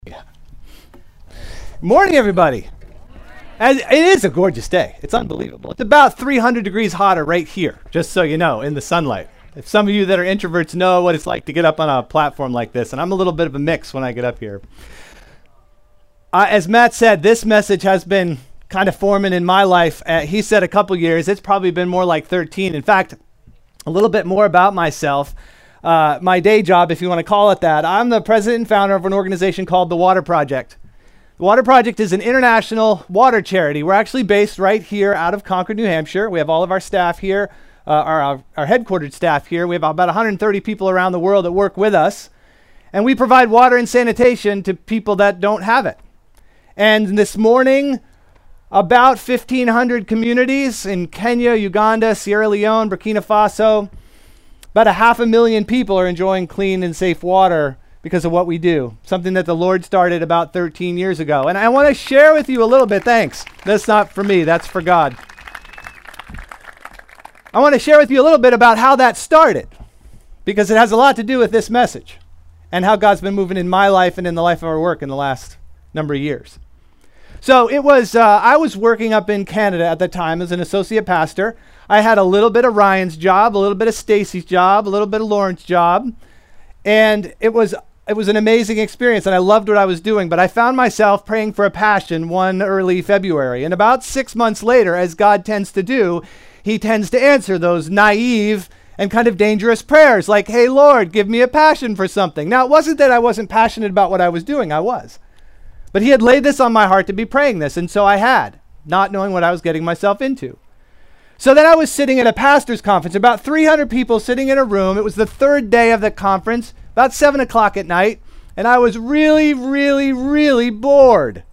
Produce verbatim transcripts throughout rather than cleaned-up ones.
Yeah. Morning, everybody. As, it is a gorgeous day. It's unbelievable. It's about three hundred degrees hotter right here, just so you know, in the sunlight. If some of you that are introverts know what it's like to get up on a platform like this, and I'm a little bit of a mix when I get up here. Uh, as Matt said, this message has been kind of forming in my life. Uh, he said a couple years. It's probably been more like thirteen. In fact, a little bit more about myself. Uh, my day job, if you want to call it that. I'm the president and founder of an organization called The Water Project. The Water Project is an international water charity. We're actually based right here out of Concord, New Hampshire. We have all of our staff here, uh, our, our, our headquartered staff here. We have about one hundred thirty people around the world that work with us. And we provide water and sanitation to people that don't have it. And this morning, about fifteen hundred communities in Kenya, Uganda, Sierra Leone, Burkina Faso, about a half a million people are enjoying clean and safe water because of what we do, something that the Lord started about thirteen years ago. And I want to share with you a little bit, thanks. That's not for me, that's for God. I want to share with you a little bit about how that started, because it has a lot to do with this message and how God's been moving in my life and in the life of our work in the last number of years. So it was, uh, I was working up in Canada at the time as an associate pastor. I had a little bit of Ryan's job, a little bit of Stacy's job, a little bit of Lauren's job. And it was it was an amazing experience, and I loved what I was doing. But I found myself praying for a passion one early February. And about six months later, as God tends to do, he tends to answer those naive and kind of dangerous prayers like, hey, Lord, give me a passion for something. Now, it wasn't that I wasn't passionate about what I was doing. I was. But he had laid this on my heart to be praying this, and so I had, not knowing what I was getting myself into. So then I was sitting at a pastor's conference, about three hundred people sitting in a room. It was the third day of the conference, about seven o'clock at night, and I was really, really, really bored.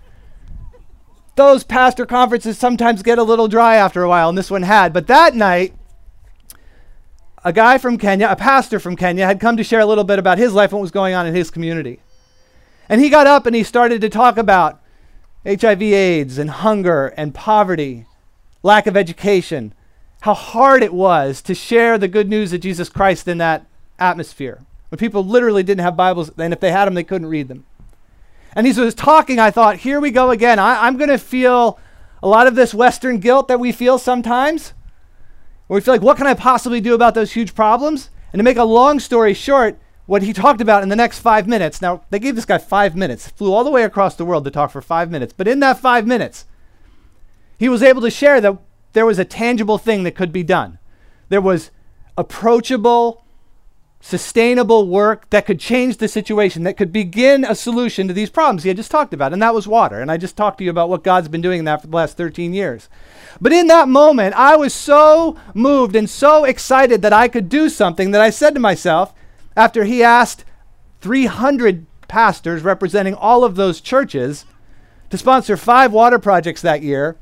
Those pastor conferences sometimes get a little dry after a while, and this one had. But that night, a guy from Kenya, a pastor from Kenya, had come to share a little bit about his life and what was going on in his community. And he got up and he started to talk about H I V AIDS and hunger and poverty, lack of education, how hard it was to share the good news of Jesus Christ in that atmosphere, when people literally didn't have Bibles, and if they had them, they couldn't read them. And as he was talking, I thought, here we go again. I, I'm going to feel a lot of this Western guilt that we feel sometimes, where we feel like, what can I possibly do about those huge problems? And to make a long story short, what he talked about in the next five minutes, now they gave this guy five minutes, flew all the way across the world to talk for five minutes, but in that five minutes, he was able to share that there was a tangible thing that could be done. There was approachable, sustainable work that could change the situation, that could begin a solution to these problems he had just talked about, and that was water. And I just talked to you about what God's been doing in that for the last thirteen years. But in that moment, I was so moved and so excited that I could do something that I said to myself, after he asked three hundred pastors representing all of those churches to sponsor five water projects that year,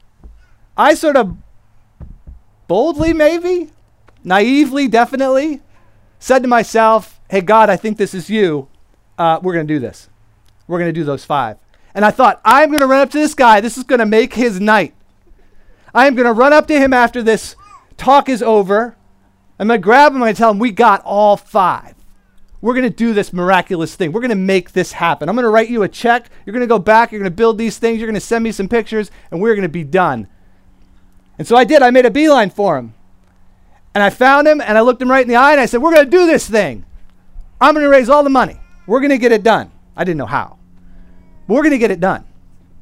I sort of boldly, maybe, naively, definitely, said to myself, hey, God, I think this is you. Uh, we're going to do this. We're going to do those five. And I thought, I'm going to run up to this guy. This is going to make his night. I am going to run up to him after this talk is over. I'm going to grab him and I'm going to tell him, we got all five. We're going to do this miraculous thing. We're going to make this happen. I'm going to write you a check. You're going to go back. You're going to build these things. You're going to send me some pictures, and we're going to be done. And so I did. I made a beeline for him. And I found him, and I looked him right in the eye, and I said, we're going to do this thing. I'm going to raise all the money. We're going to get it done. I didn't know how. But we're going to get it done.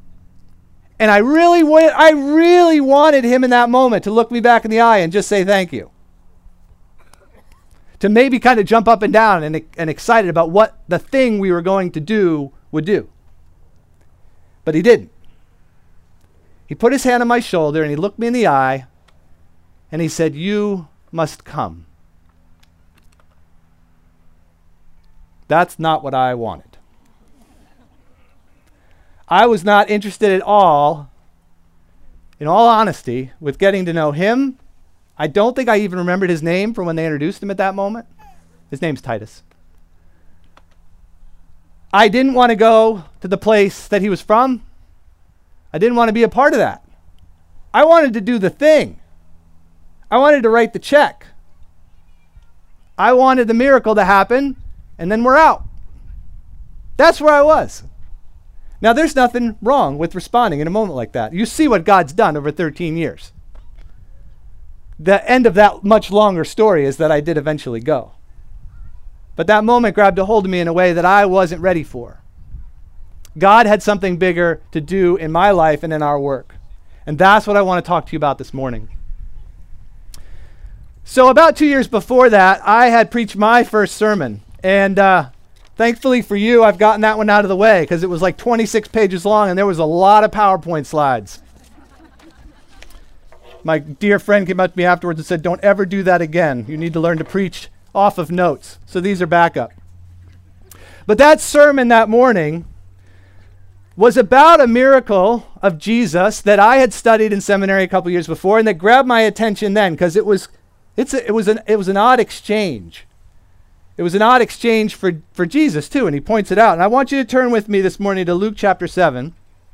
And I really, wa- I really wanted him in that moment to look me back in the eye and just say thank you. To maybe kind of jump up and down and, and excited about what the thing we were going to do would do. But he didn't. He put his hand on my shoulder and he looked me in the eye and he said, you must come. That's not what I wanted. I was not interested at all, in all honesty, with getting to know him. I don't think I even remembered his name from when they introduced him at that moment. His name's Titus. I didn't want to go to the place that he was from. I didn't want to be a part of that. I wanted to do the thing. I wanted to write the check. I wanted the miracle to happen, and then we're out. That's where I was. Now, there's nothing wrong with responding in a moment like that. You see what God's done over thirteen years. The end of that much longer story is that I did eventually go. But that moment grabbed a hold of me in a way that I wasn't ready for. God had something bigger to do in my life and in our work. And that's what I want to talk to you about this morning. So about two years before that, I had preached my first sermon. And uh, thankfully for you, I've gotten that one out of the way because it was like twenty-six pages long and there was a lot of PowerPoint slides. My dear friend came up to me afterwards and said, don't ever do that again. You need to learn to preach off of notes. So these are backup. But that sermon that morning was about a miracle of Jesus that I had studied in seminary a couple years before and that grabbed my attention then because it was it's a, it was an it was an odd exchange. It was an odd exchange for, for Jesus too, and he points it out. And I want you to turn with me this morning to Luke chapter seven.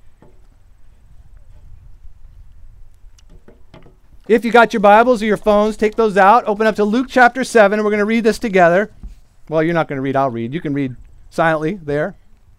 If you got your Bibles or your phones, take those out, open up to Luke chapter seven, and we're going to read this together. Well, you're not going to read, I'll read. You can read silently there.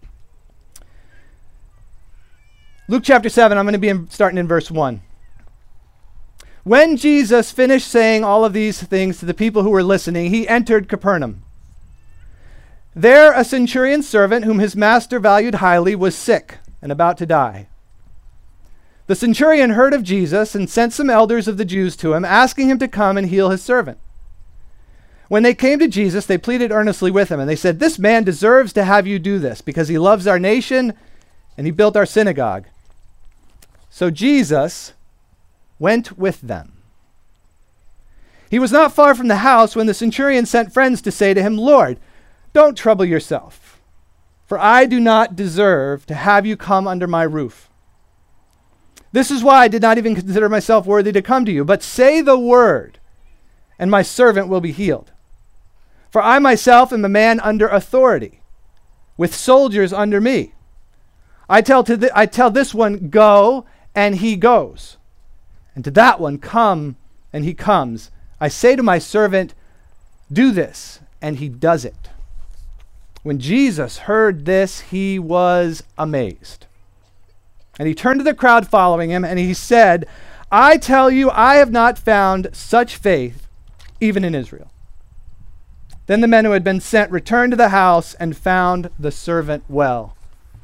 Luke chapter seven, I'm going to be in, starting in verse one. When Jesus finished saying all of these things to the people who were listening, he entered Capernaum. There a centurion's servant, whom his master valued highly, was sick and about to die. The centurion heard of Jesus and sent some elders of the Jews to him, asking him to come and heal his servant. When they came to Jesus, they pleaded earnestly with him, and they said, "This man deserves to have you do this, because he loves our nation, and he built our synagogue." So Jesus went with them. He was not far from the house when the centurion sent friends to say to him, "Lord, don't trouble yourself, for I do not deserve to have you come under my roof. This is why I did not even consider myself worthy to come to you, but say the word, and my servant will be healed. For I myself am a man under authority, with soldiers under me. I tell to th- I tell this one, go, and he goes. And to that one, come, and he comes. I say to my servant, do this, and he does it." When Jesus heard this, he was amazed. And he turned to the crowd following him, and he said, "I tell you, I have not found such faith, even in Israel." Then the men who had been sent returned to the house and found the servant well.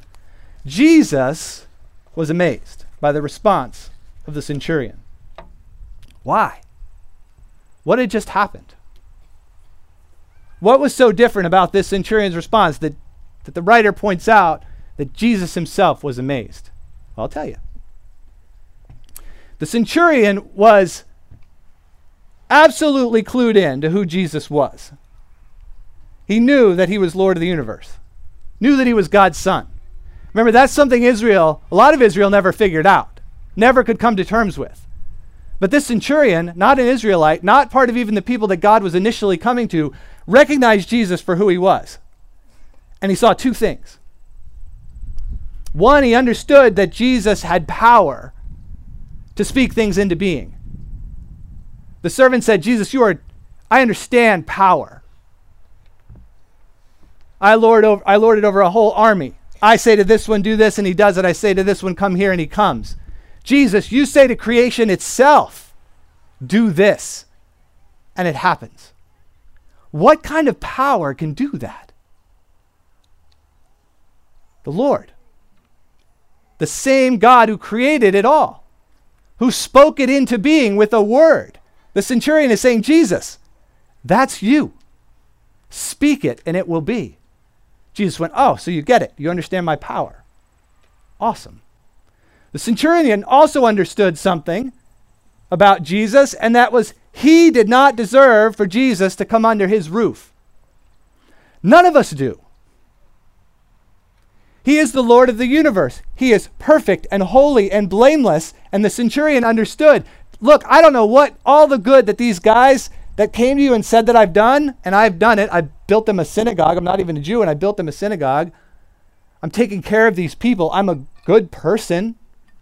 Jesus was amazed by the response of the centurion. Why? What had just happened? What was so different about this centurion's response that, that the writer points out that Jesus himself was amazed? Well, I'll tell you. The centurion was absolutely clued in to who Jesus was. He knew that he was Lord of the universe, knew that he was God's son. Remember, that's something Israel, a lot of Israel never figured out, never could come to terms with. But this centurion, not an Israelite, not part of even the people that God was initially coming to, recognized Jesus for who he was. And he saw two things. One, he understood that Jesus had power to speak things into being. The servant said, "Jesus, you are, I understand power. I lord over, I lord it over a whole army. I say to this one, do this, and he does it. I say to this one, come here, and he comes. Jesus, you say to creation itself, do this, and it happens." What kind of power can do that? The Lord. The same God who created it all, who spoke it into being with a word. The centurion is saying, Jesus, that's you. Speak it and it will be. Jesus went, oh, so you get it. You understand my power. Awesome. The centurion also understood something about Jesus, and that was he did not deserve for Jesus to come under his roof. None of us do. He is the Lord of the universe. He is perfect and holy and blameless. And the centurion understood, look, I don't know what, all the good that these guys that came to you and said that I've done, and I've done it. I built them a synagogue. I'm not even a Jew, and I built them a synagogue. I'm taking care of these people. I'm a good person.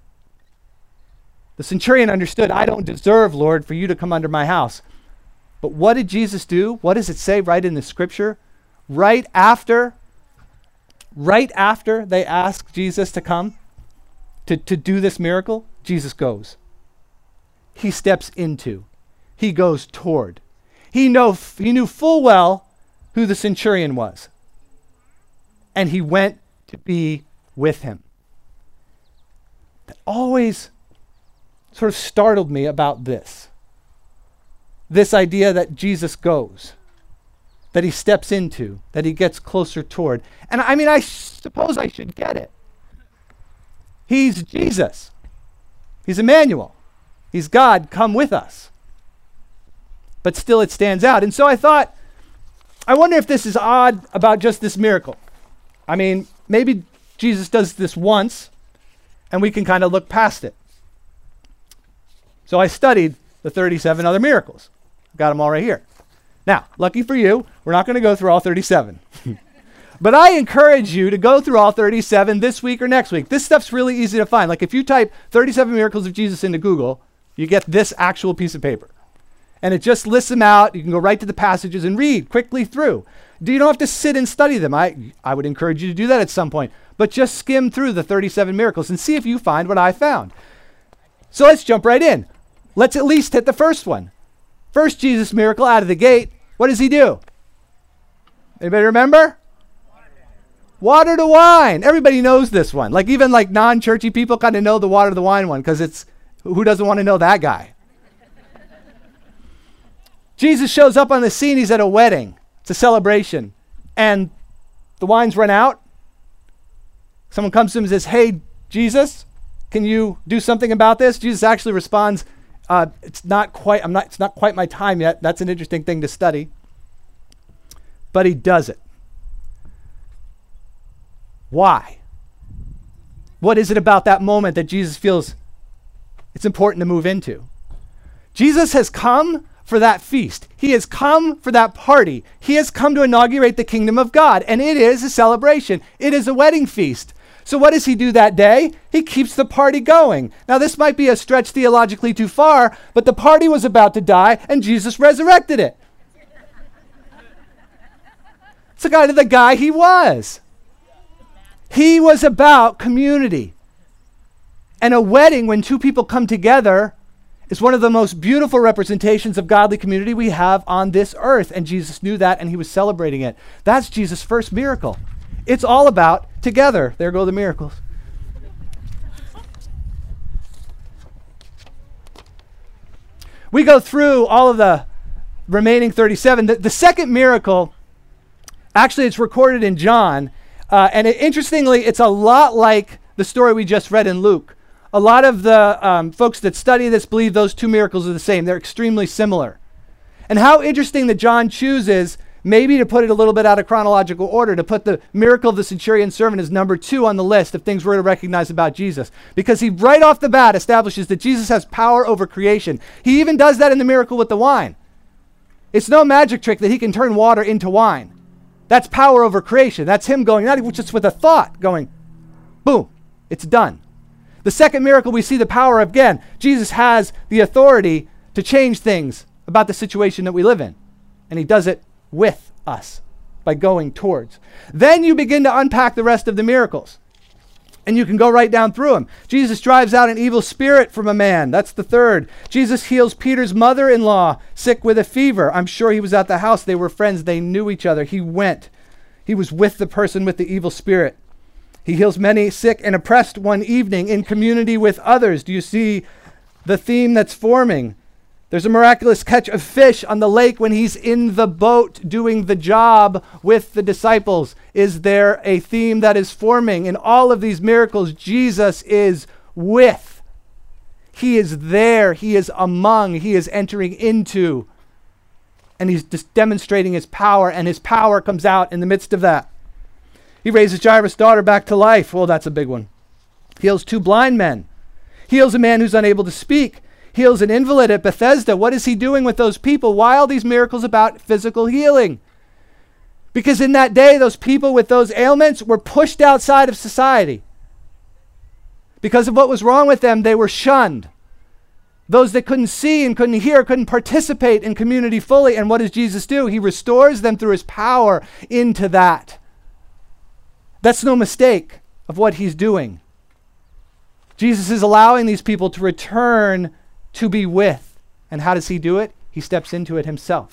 The centurion understood, I don't deserve, Lord, for you to come under my house. But what did Jesus do? What does it say right in the scripture? Right after right after they ask Jesus to come to, to do this miracle, Jesus goes. He steps into. He goes toward. He, know, he knew full well who the centurion was. And he went to be with him. That always sort of startled me about this. This idea that Jesus goes, that he steps into, that he gets closer toward. And I mean, I suppose I should get it. He's Jesus. He's Emmanuel. He's God come with us. But still it stands out. And so I thought, I wonder if this is odd about just this miracle. I mean, maybe Jesus does this once and we can kind of look past it. So I studied the thirty-seven other miracles. Got them all right here. Now, lucky for you, we're not going to go through all thirty-seven. But I encourage you to go through all thirty-seven this week or next week. This stuff's really easy to find. Like if you type thirty-seven miracles of Jesus into Google, you get this actual piece of paper. And it just lists them out. You can go right to the passages and read quickly through. You don't have to sit and study them. I, I would encourage you to do that at some point. But just skim through the thirty-seven miracles and see if you find what I found. So let's jump right in. Let's at least hit the first one. First Jesus miracle out of the gate. What does he do? Anybody remember? Water to wine. Everybody knows this one. Like even like non-churchy people kind of know the water to wine one because it's, who doesn't want to know that guy? Jesus shows up on the scene. He's at a wedding. It's a celebration. And the wine's run out. Someone comes to him and says, "Hey, Jesus, can you do something about this?" Jesus actually responds, uh, it's not quite, I'm not, it's not quite my time yet. That's an interesting thing to study. But he does it. Why? What is it about that moment that Jesus feels it's important to move into? Jesus has come for that feast. He has come for that party. He has come to inaugurate the kingdom of God, and it is a celebration. It is a wedding feast. So what does he do that day? He keeps the party going. Now this might be a stretch theologically too far, but the party was about to die and Jesus resurrected it. It's the kind of the guy he was. He was about community. And a wedding, when two people come together, is one of the most beautiful representations of godly community we have on this earth. And Jesus knew that, and he was celebrating it. That's Jesus' first miracle. It's all about together. There go the miracles. We go through all of the remaining thirty-seven. The, the second miracle, actually it's recorded in John. Uh, and it, interestingly, it's a lot like the story we just read in Luke. A lot of the um, folks that study this believe those two miracles are the same. They're extremely similar. And how interesting that John chooses maybe to put it a little bit out of chronological order, to put the miracle of the centurion servant as number two on the list of things we're to recognize about Jesus. Because he right off the bat establishes that Jesus has power over creation. He even does that in the miracle with the wine. It's no magic trick that he can turn water into wine. That's power over creation. That's him going, not even just with a thought, going, boom, it's done. The second miracle, we see the power of, again, Jesus has the authority to change things about the situation that we live in. And he does it with us by going towards. Then you begin to unpack the rest of the miracles. And you can go right down through them. Jesus drives out an evil spirit from a man. That's the third. Jesus heals Peter's mother-in-law, sick with a fever. I'm sure he was at the house. They were friends. They knew each other. He went. He was with the person with the evil spirit. He heals many sick and oppressed one evening in community with others. Do you see the theme that's forming? There's a miraculous catch of fish on the lake when he's in the boat doing the job with the disciples. Is there a theme that is forming? In all of these miracles, Jesus is with. He is there. He is among. He is entering into. And he's just demonstrating his power, and his power comes out in the midst of that. He raises Jairus' daughter back to life. Well, that's a big one. Heals two blind men. Heals a man who's unable to speak. Heals an invalid at Bethesda. What is he doing with those people? Why all these miracles about physical healing? Because in that day, those people with those ailments were pushed outside of society. Because of what was wrong with them, they were shunned. Those that couldn't see and couldn't hear couldn't participate in community fully. And what does Jesus do? He restores them through his power into that. That's no mistake of what he's doing. Jesus is allowing these people to return to be with. And how does he do it? He steps into it himself.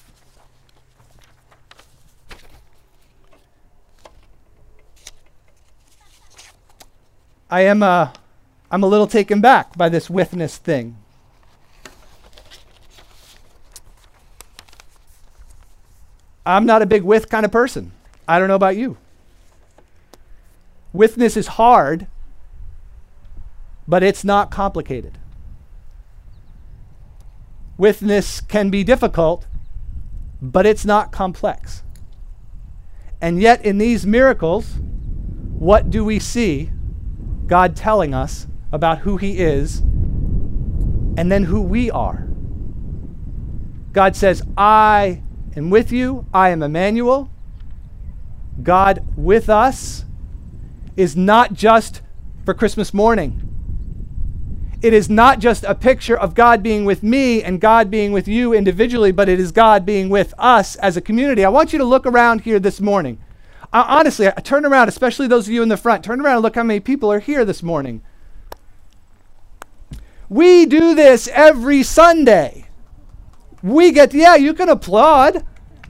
I am uh, I'm a little taken back by this witness thing. I'm not a big with kind of person. I don't know about you. Witness is hard, but it's not complicated. Witness can be difficult, but it's not complex. And yet in these miracles, what do we see God telling us about who he is and then who we are? God says, I am with you. I am Emmanuel. God with us is not just for Christmas morning. It is not just a picture of God being with me and God being with you individually, but it is God being with us as a community. I want you to look around here this morning. Uh, honestly, I turn around, especially those of you in the front. Turn around and look how many people are here this morning. We do this every Sunday. We get, yeah, you can applaud.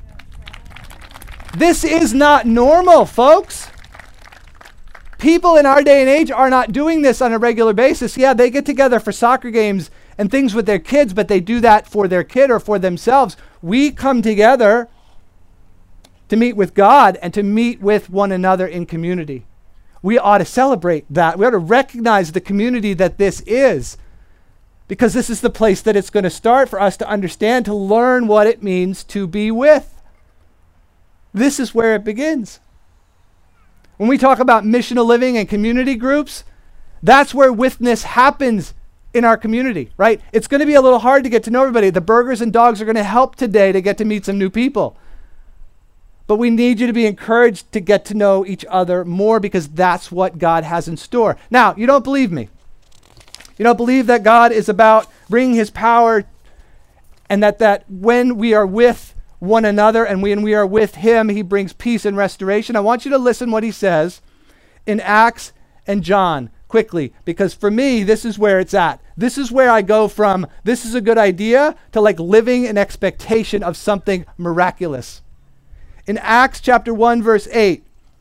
This is not normal, folks. People in our day and age are not doing this on a regular basis. Yeah, they get together for soccer games and things with their kids, but they do that for their kid or for themselves. We come together to meet with God and to meet with one another in community. We ought to celebrate that. We ought to recognize the community that this is, because this is the place that it's going to start for us to understand, to learn what it means to be with. This is where it begins. When we talk about missional living and community groups, that's where witness happens in our community, right? It's going to be a little hard to get to know everybody. The burgers and dogs are going to help today to get to meet some new people. But we need you to be encouraged to get to know each other more, because that's what God has in store. Now, you don't believe me. You don't believe that God is about bringing his power, and that, that when we are with one another and when we are with him, he brings peace and restoration. I want you to listen what he says in Acts and John quickly, because for me, this is where it's at. This is where I go from, this is a good idea, to like living in expectation of something miraculous. In Acts chapter one, verse eight,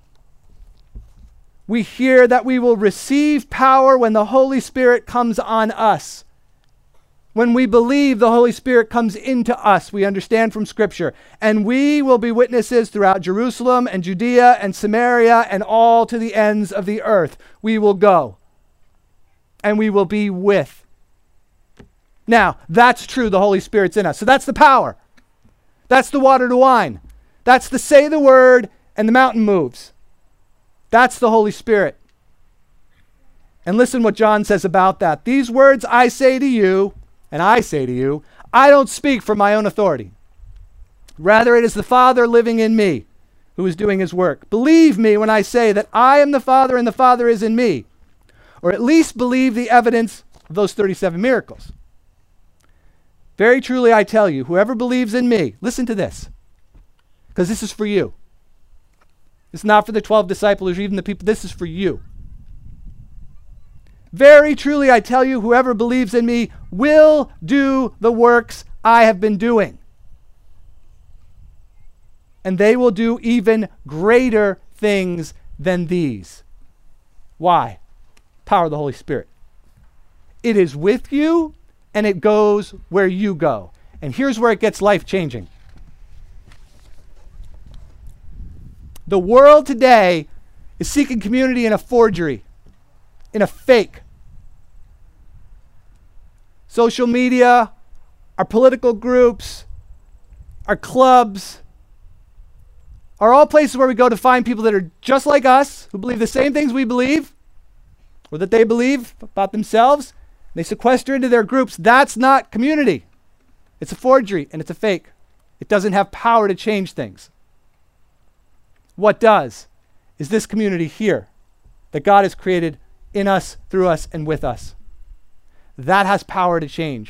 we hear that we will receive power when the Holy Spirit comes on us. When we believe, the Holy Spirit comes into us, we understand from Scripture. And we will be witnesses throughout Jerusalem and Judea and Samaria and all to the ends of the earth. We will go. And we will be with. Now, that's true, the Holy Spirit's in us. So that's the power. That's the water to wine. That's the say the word and the mountain moves. That's the Holy Spirit. And listen what John says about that. These words I say to you, and I say to you, I don't speak from my own authority. Rather, it is the Father living in me who is doing his work. Believe me when I say that I am the Father and the Father is in me. Or at least believe the evidence of those thirty-seven miracles. Very truly I tell you, whoever believes in me, listen to this, because this is for you. It's not for the twelve disciples or even the people. This is for you. Very truly I tell you, whoever believes in me will do the works I have been doing. And they will do even greater things than these. Why? Power of the Holy Spirit. It is with you and it goes where you go. And here's where it gets life-changing. The world today is seeking community in a forgery, in a fake. Social media, our political groups, our clubs are all places where we go to find people that are just like us, who believe the same things we believe, or that they believe about themselves. They sequester into their groups. That's not community. It's a forgery and it's a fake. It doesn't have power to change things. What does is this community here that God has created in us, through us, and with us. That has power to change.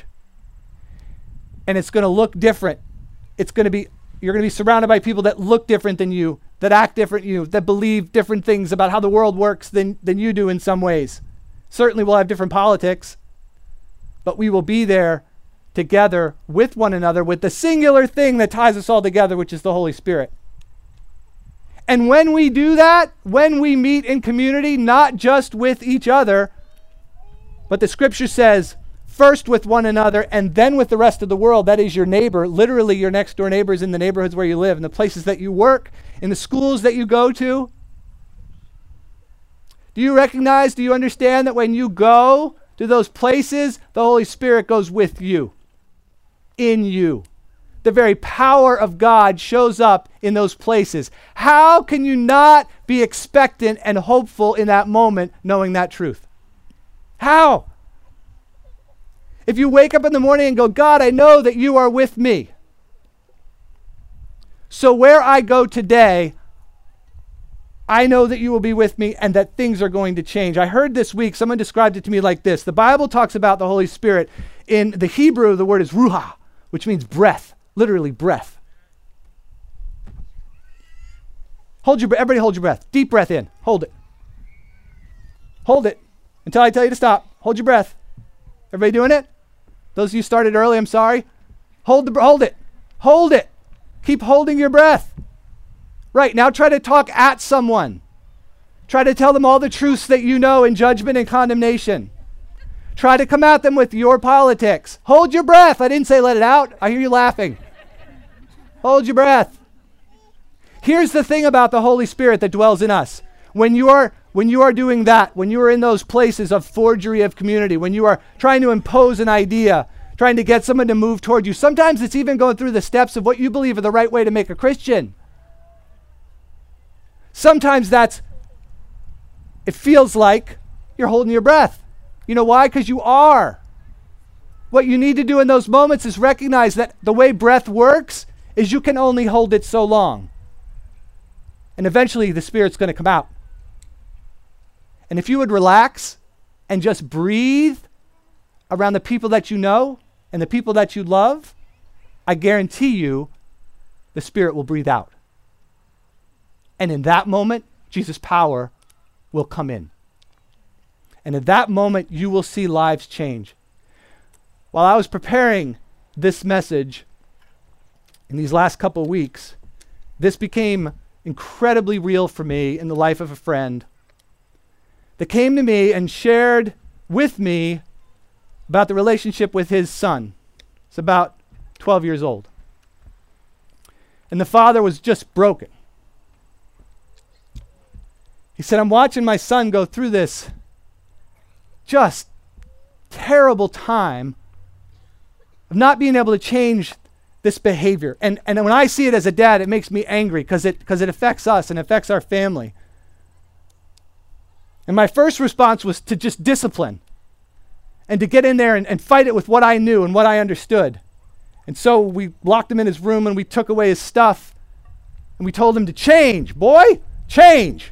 And it's going to look different. It's going to be, you're going to be surrounded by people that look different than you, that act different than you, that believe different things about how the world works than, than you do in some ways. Certainly we'll have different politics, but we will be there together with one another with the singular thing that ties us all together, which is the Holy Spirit. And when we do that, when we meet in community, not just with each other, but the scripture says, first with one another and then with the rest of the world, that is your neighbor, literally your next door neighbors in the neighborhoods where you live, in the places that you work, in the schools that you go to. Do you recognize, do you understand that when you go to those places, the Holy Spirit goes with you, in you? The very power of God shows up in those places. How can you not be expectant and hopeful in that moment knowing that truth? How? If you wake up in the morning and go, God, I know that you are with me. So where I go today, I know that you will be with me and that things are going to change. I heard this week, someone described it to me like this. The Bible talks about the Holy Spirit. In the Hebrew, the word is ruah, which means breath. Literally breath. Hold your breath. Everybody hold your breath. Deep breath in. Hold it. Hold it until I tell you to stop. Hold your breath. Everybody doing it? Those of you started early, I'm sorry. Hold the hold it. Hold it. Keep holding your breath. Right, now try to talk at someone. Try to tell them all the truths that you know in judgment and condemnation. Try to come at them with your politics. Hold your breath. I didn't say let it out. I hear you laughing. Hold your breath. Here's the thing about the Holy Spirit that dwells in us. When you are when you are doing that, when you are in those places of forgery of community, when you are trying to impose an idea, trying to get someone to move toward you, sometimes it's even going through the steps of what you believe are the right way to make a Christian. Sometimes that's, it feels like you're holding your breath. You know why? Because you are. What you need to do in those moments is recognize that the way breath works is you can only hold it so long. And eventually the Spirit's going to come out. And if you would relax and just breathe around the people that you know and the people that you love, I guarantee you the Spirit will breathe out. And in that moment, Jesus' power will come in. And at that moment, you will see lives change. While I was preparing this message in these last couple of weeks, this became incredibly real for me in the life of a friend that came to me and shared with me about the relationship with his son. It's about twelve years old. And the father was just broken. He said, I'm watching my son go through this just terrible time of not being able to change this behavior. And, and when I see it as a dad, it makes me angry because it, because it affects us and affects our family. And my first response was to just discipline and to get in there and, and fight it with what I knew and what I understood. And so we locked him in his room and we took away his stuff and we told him to change, boy, change.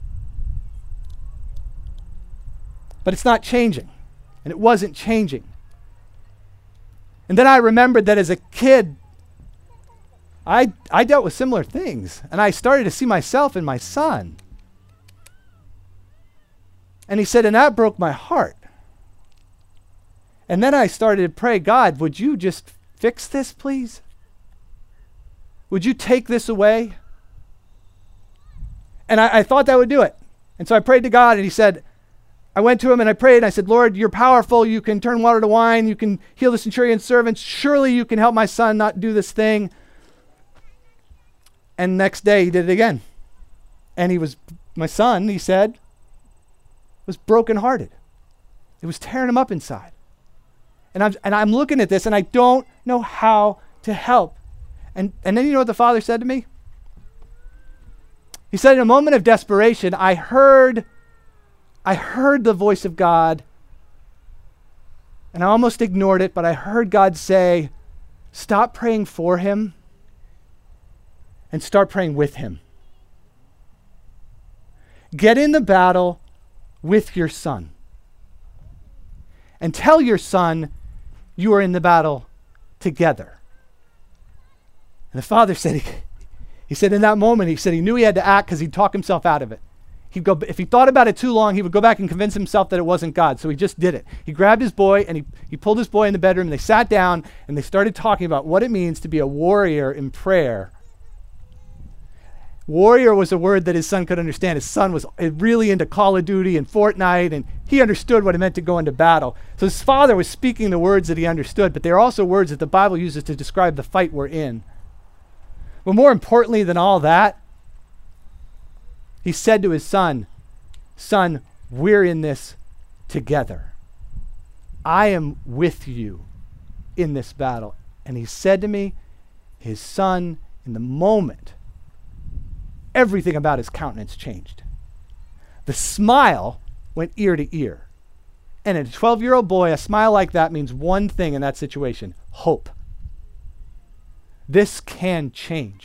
But it's not changing. And it wasn't changing. And then I remembered that as a kid, I, I dealt with similar things. And I started to see myself in my son. And he said, and that broke my heart. And then I started to pray, God, would you just fix this, please? Would you take this away? And I, I thought that would do it. And so I prayed to God, and he said, I went to him and I prayed and I said, Lord, you're powerful. You can turn water to wine. You can heal the centurion's servants. Surely you can help my son not do this thing. And next day he did it again. And he was, my son, he said, was brokenhearted. It was tearing him up inside. And I'm, and I'm looking at this and I don't know how to help. And, and then you know what the father said to me? He said, in a moment of desperation, I heard I heard the voice of God, and I almost ignored it, but I heard God say, stop praying for him and start praying with him. Get in the battle with your son. And tell your son you are in the battle together. And the father said, he, He said in that moment, he said he knew he had to act because he'd talk himself out of it. He'd go, if he thought about it too long, he would go back and convince himself that it wasn't God. So he just did it. He grabbed his boy and he, he pulled his boy in the bedroom and they sat down and they started talking about what it means to be a warrior in prayer. Warrior was a word that his son could understand. His son was really into Call of Duty and Fortnite, and he understood what it meant to go into battle. So his father was speaking the words that he understood, but they are also words that the Bible uses to describe the fight we're in. But more importantly than all that, he said to his son, son, we're in this together. I am with you in this battle. And he said to me, his son, in the moment, everything about his countenance changed. The smile went ear to ear. And in a twelve-year-old boy, a smile like that means one thing in that situation: hope. This can change.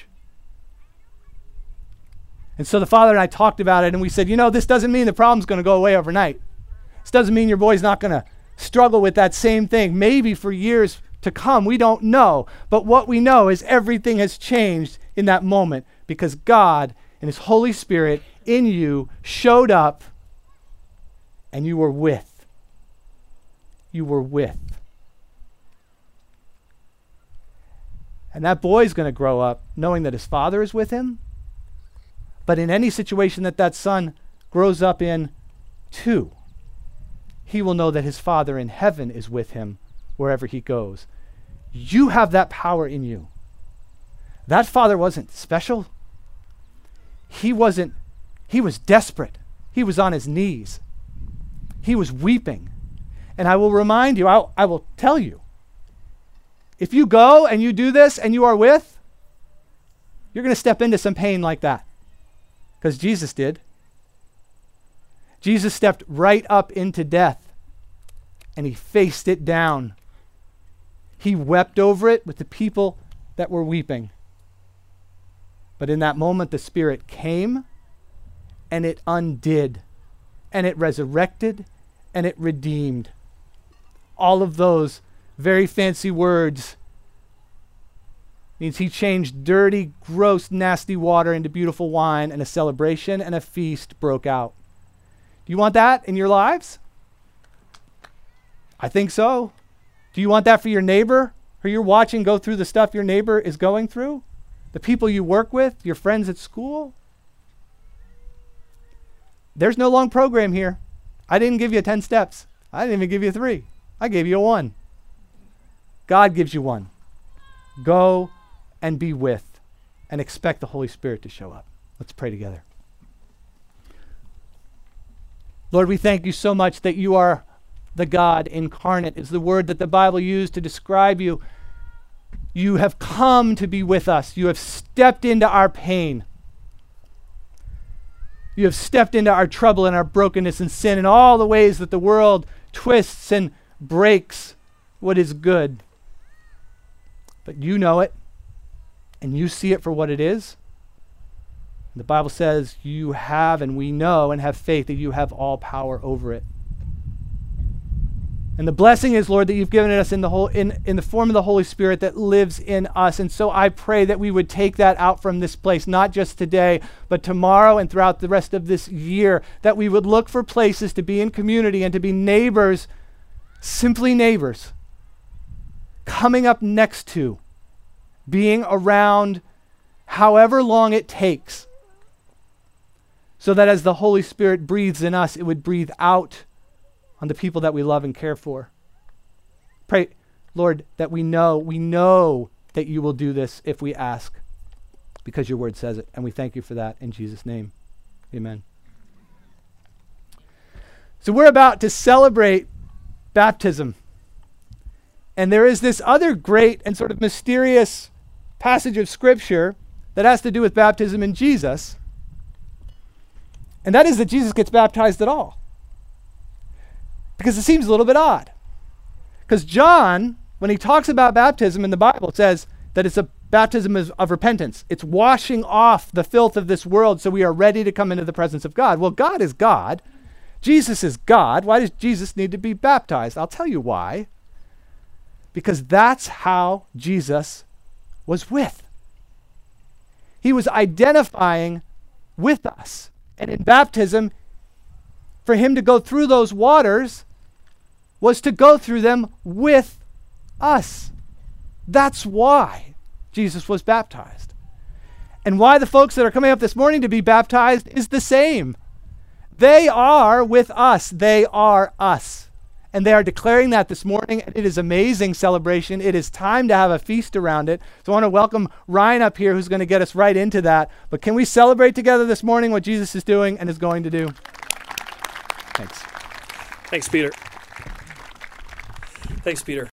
And so the father and I talked about it, and we said, you know, this doesn't mean the problem's going to go away overnight. This doesn't mean your boy's not going to struggle with that same thing, maybe for years to come. We don't know. But what we know is everything has changed in that moment because God and his Holy Spirit in you showed up and you were with. You were with. And that boy's going to grow up knowing that his father is with him. But in any situation that that son grows up in, too, he will know that his Father in heaven is with him wherever he goes. You have that power in you. That father wasn't special. He wasn't, he was desperate. He was on his knees. He was weeping. And I will remind you, I'll, I will tell you, if you go and you do this and you are with, you're going to step into some pain like that. Because Jesus did. Jesus stepped right up into death and he faced it down. He wept over it with the people that were weeping. But in that moment, the Spirit came and it undid and it resurrected and it redeemed. All of those very fancy words means he changed dirty, gross, nasty water into beautiful wine, and a celebration and a feast broke out. Do you want that in your lives? I think so. Do you want that for your neighbor who you're watching go through the stuff your neighbor is going through? The people you work with, your friends at school? There's no long program here. I didn't give you ten steps. I didn't even give you three. I gave you a one. God gives you one. Go and be with, and expect the Holy Spirit to show up. Let's pray together. Lord, we thank you so much that you are the God incarnate, is the word that the Bible used to describe you. You have come to be with us. You have stepped into our pain. You have stepped into our trouble and our brokenness and sin and all the ways that the world twists and breaks what is good. But you know it. And you see it for what it is. The Bible says you have, and we know and have faith that you have all power over it. And the blessing is, Lord, that you've given it us in the whole in, in the form of the Holy Spirit that lives in us. And so I pray that we would take that out from this place, not just today, but tomorrow and throughout the rest of this year, that we would look for places to be in community and to be neighbors, simply neighbors, coming up next to, being around however long it takes, so that as the Holy Spirit breathes in us, it would breathe out on the people that we love and care for. Pray, Lord, that we know, we know that you will do this if we ask, because your word says it, and we thank you for that in Jesus' name. Amen. So we're about to celebrate baptism. And there is this other great and sort of mysterious passage of Scripture that has to do with baptism in Jesus. And that is that Jesus gets baptized at all. Because it seems a little bit odd. Because John, when he talks about baptism in the Bible, says that it's a baptism of, of repentance. It's washing off the filth of this world so we are ready to come into the presence of God. Well, God is God. Jesus is God. Why does Jesus need to be baptized? I'll tell you why. Because that's how Jesus was with. He was identifying with us. And in baptism, for him to go through those waters was to go through them with us. That's why Jesus was baptized. And why the folks that are coming up this morning to be baptized is the same. They are with us. They are us. And they are declaring that this morning. And it is amazing celebration. It is time to have a feast around it. So I want to welcome Ryan up here, who's going to get us right into that. But can we celebrate together this morning what Jesus is doing and is going to do? Thanks. Thanks, Peter. Thanks, Peter.